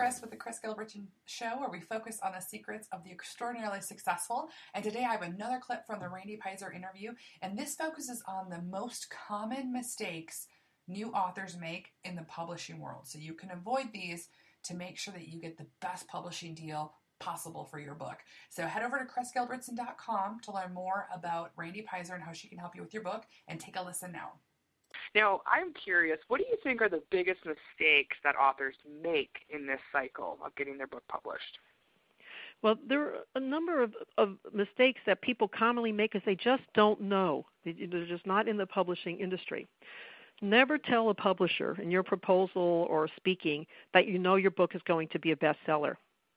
Chris with the Chris Gilbertson Show, where we focus on the secrets of the extraordinarily successful. And today I have another clip from the Randy Pizer interview, and this focuses on the most common mistakes new authors make in the publishing world. So you can avoid these to make sure that you get the best publishing deal possible for your book. So head over to chrisgilbertson.com to learn more about Randy Pizer and how she can help you with your book, and take a listen now. Now, I'm curious, what do you think are the biggest mistakes that authors make in this cycle of getting their book published? Well, there are a number of mistakes that people commonly make because they just don't know. They're just not in the publishing industry. Never tell a publisher in your proposal or speaking that you know your book is going to be a bestseller.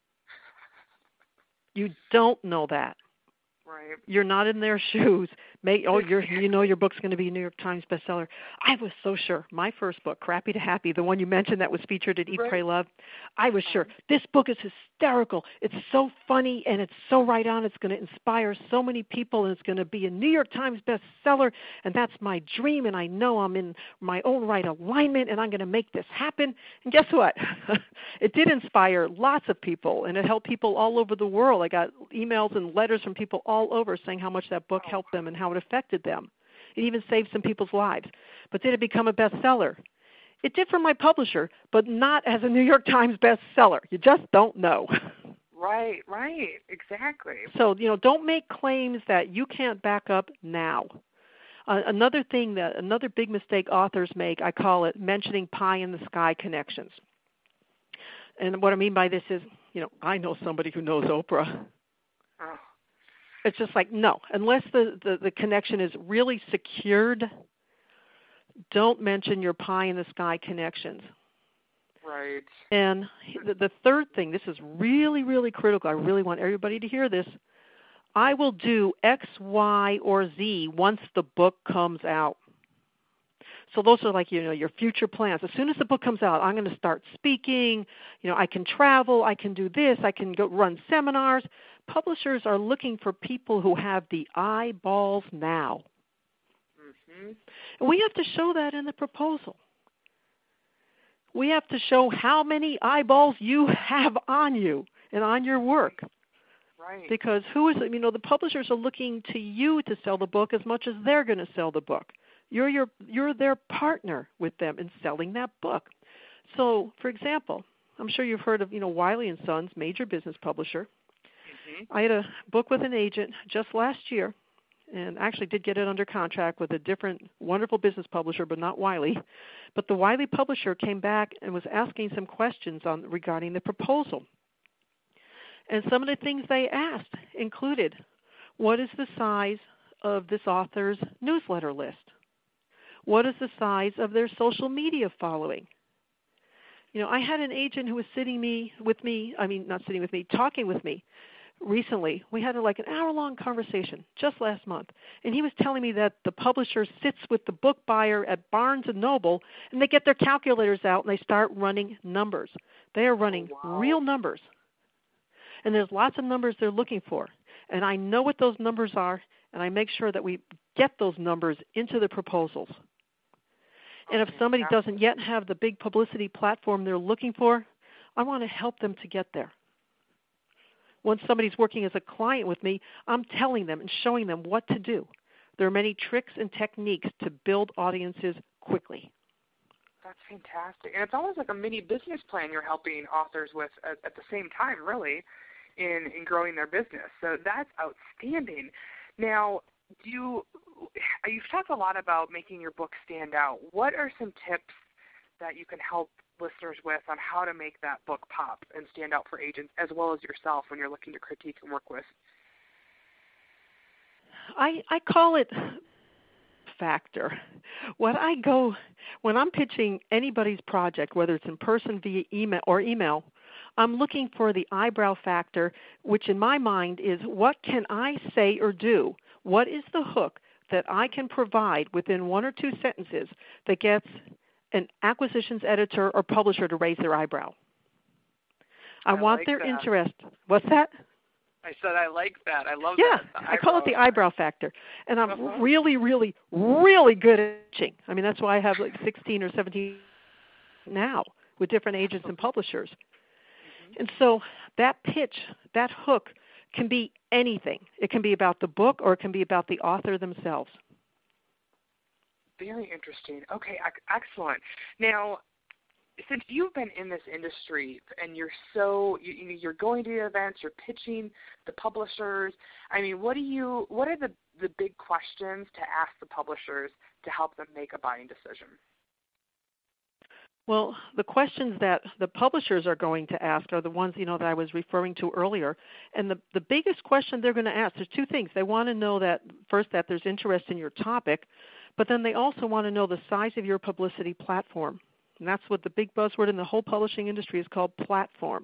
You don't know that. Right. You're not in their shoes. You know your book's going to be a New York Times bestseller. I was so sure. My first book, Crappy to Happy, the one you mentioned that was featured at Eat, Pray, Love, I was sure. This book is hysterical. It's so funny, and it's so right on. It's going to inspire so many people, and it's going to be a New York Times bestseller, and that's my dream, and I know I'm in my own right alignment, and I'm going to make this happen. And guess what? It did inspire lots of people, and it helped people all over the world. I got emails and letters from people all over saying how much that book helped them and how it affected them. It even saved some people's lives. But did it become a bestseller? It did for my publisher, but not as a New York Times bestseller. You just don't know. Right, exactly. So, don't make claims that you can't back up now. Another big mistake authors make, I call it mentioning pie in the sky connections. And what I mean by this is, I know somebody who knows Oprah. Oh. It's just like, no, unless the connection is really secured, don't mention your pie in the sky connections. Right. And the third thing, this is really, really critical. I really want everybody to hear this. I will do X, Y, or Z once the book comes out. So those are like, your future plans. As soon as the book comes out, I'm going to start speaking. I can travel. I can do this. I can go run seminars. Publishers are looking for people who have the eyeballs now. Mm-hmm. And we have to show that in the proposal. We have to show how many eyeballs you have on you and on your work. Right. Because the publishers are looking to you to sell the book as much as they're going to sell the book. You're their partner with them in selling that book. So, for example, I'm sure you've heard of Wiley & Sons, major business publisher. Mm-hmm. I had a book with an agent just last year, and actually did get it under contract with a different wonderful business publisher, but not Wiley. But the Wiley publisher came back and was asking some questions regarding the proposal. And some of the things they asked included, what is the size of this author's newsletter list? What is the size of their social media following? I had an agent who was talking with me recently. We had an hour-long conversation just last month, and he was telling me that the publisher sits with the book buyer at Barnes & Noble, and they get their calculators out, and they start running numbers. They are running real numbers, and there's lots of numbers they're looking for, and I know what those numbers are, and I make sure that we get those numbers into the proposals. And if somebody doesn't yet have the big publicity platform they're looking for, I want to help them to get there. Once somebody's working as a client with me, I'm telling them and showing them what to do. There are many tricks and techniques to build audiences quickly. That's fantastic. And it's almost like a mini business plan you're helping authors with at the same time, really, in growing their business. So that's outstanding. Now, you've talked a lot about making your book stand out. What are some tips that you can help listeners with on how to make that book pop and stand out for agents as well as yourself when you're looking to critique and work with? I call it factor. When I'm pitching anybody's project, whether it's in person via email, I'm looking for the eyebrow factor, which in my mind is, what can I say or do? What is the hook that I can provide within one or two sentences that gets an acquisitions editor or publisher to raise their eyebrow? I want like their that. interest. What's that? I said I like that. I love that. Yeah, I call it the eyebrow factor. And I'm really, really, really good at pitching. I mean, that's why I have 16 or 17 now with different agents and publishers. And so that pitch, that hook, can be anything. It can be about the book or it can be about the author themselves. Very interesting. Okay, excellent. Now, since you've been in this industry and you're going to the events, you're pitching the publishers, I mean, what are the big questions to ask the publishers to help them make a buying decision? Well, the questions that the publishers are going to ask are the ones, that I was referring to earlier. And the biggest question they're going to ask, there's two things. They want to know that, first, that there's interest in your topic, but then they also want to know the size of your publicity platform. And that's what the big buzzword in the whole publishing industry is called, platform.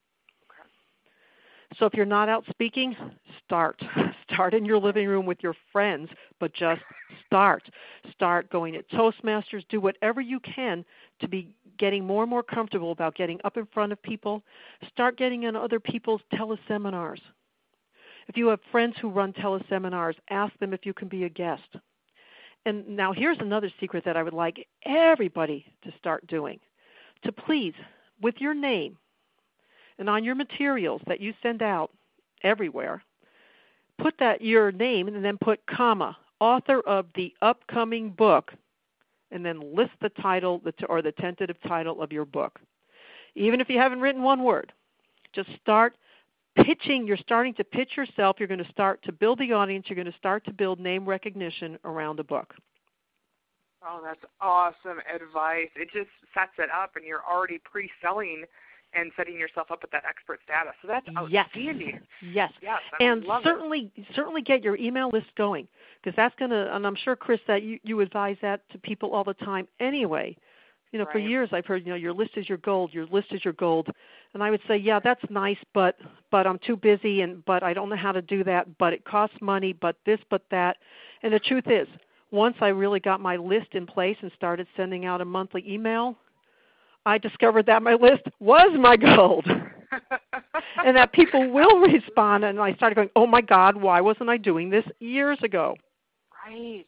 Okay. So if you're not out speaking, start. Start in your living room with your friends, but just start. Start going at Toastmasters. Do whatever you can to be getting more and more comfortable about getting up in front of people. Start getting on other people's teleseminars. If you have friends who run teleseminars, ask them if you can be a guest. And now here's another secret that I would like everybody to start doing. To please, with your name and on your materials that you send out everywhere, put that your name and then put comma, author of the upcoming book, and then list the title or the tentative title of your book. Even if you haven't written one word, just start pitching. You're starting to pitch yourself. You're going to start to build the audience. You're going to start to build name recognition around a book. Oh, that's awesome advice. It just sets it up, and you're already pre-selling and setting yourself up with that expert status. So that's outstanding. Yes. And certainly get your email list going, because that's going to, and I'm sure, Chris, that you advise that to people all the time anyway. Right. For years I've heard, your list is your gold, your list is your gold. And I would say, yeah, that's nice, but I'm too busy, but I don't know how to do that, but it costs money, but this, but that. And the truth is, once I really got my list in place and started sending out a monthly email, I discovered that my list was my gold. And that people will respond. And I started going, oh, my God, why wasn't I doing this years ago? Right.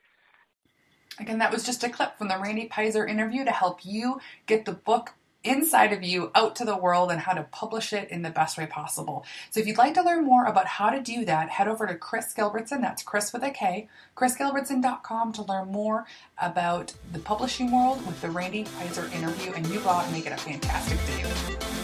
Again, that was just a clip from the Randy Peiser interview to help you get the book inside of you out to the world and how to publish it in the best way possible. So if you'd like to learn more about how to do that, head over to Chris Gilbertson, that's Chris with a K, chrisgilbertson.com to learn more about the publishing world with the Randy Peiser interview, and you go out and make it a fantastic day.